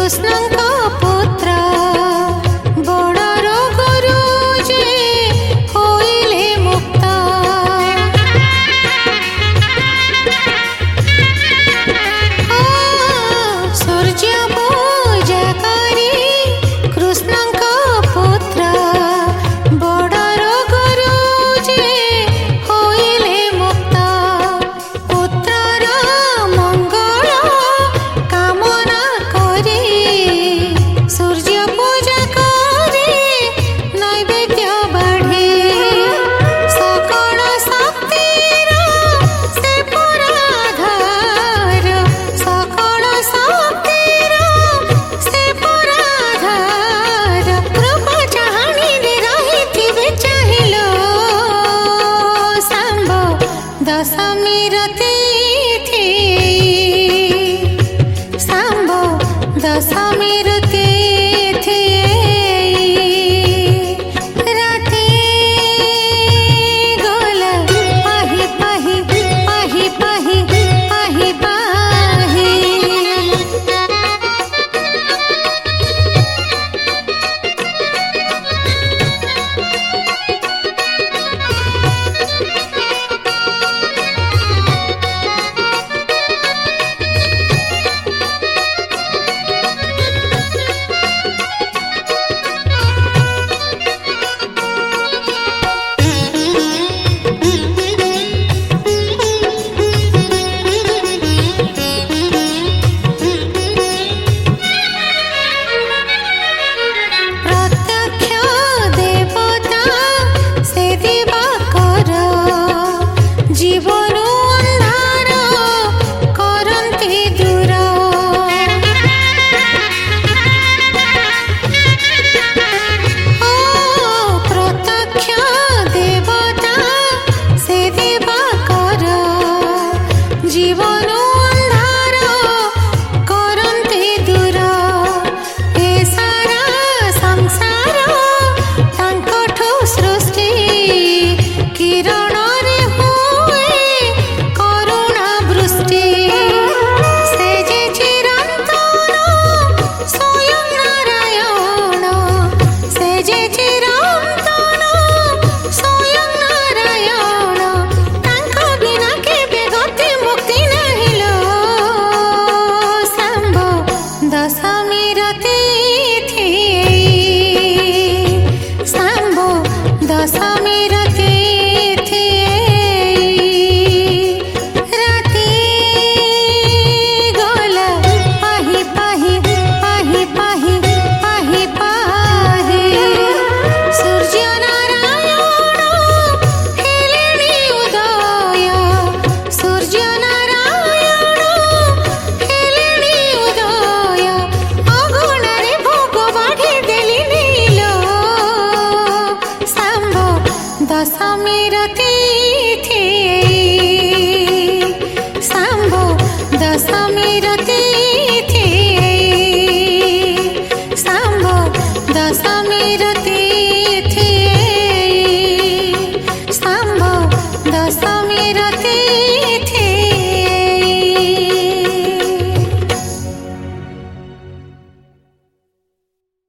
कृष्णଙ୍କ पुत्र बड़ रोगरू जे होइले मुक्त। सूर्य पूजा करी कृष्णଙ୍କ पुत्र बड़ रोगरू जे होइले मुक्त। पुत्रर मंगल कामना करी सूर्य पूजा करी नैवेद्य बाढ़े। सकल शक्तिर से पुराधार, सकल शक्तिर से पुराधार। कृपा चाहनी दे रहिथिबे चाहिलो सांब दशमीर तिथि। सांब दशमीर तिथि राति गला पाहि पाहि पाहि पाहि पाहि पाहि। प्रत्यक्ष देवता से दिवाकर जीवन अंधार करन्ति दूर। प्रत्यक्ष देवता से दिवाकर जीवन अंधार करन्ति दूर। ए सारा संसार तांकठु सृष्टि किरण रे हुए करुणा वृष्टि। से जे चिरंतन स्वयं नारायण, से जे चिरंतन स्वयं नारायण। तांक बिना केबे गति मुक्ति नहीं लो सांब दशमीर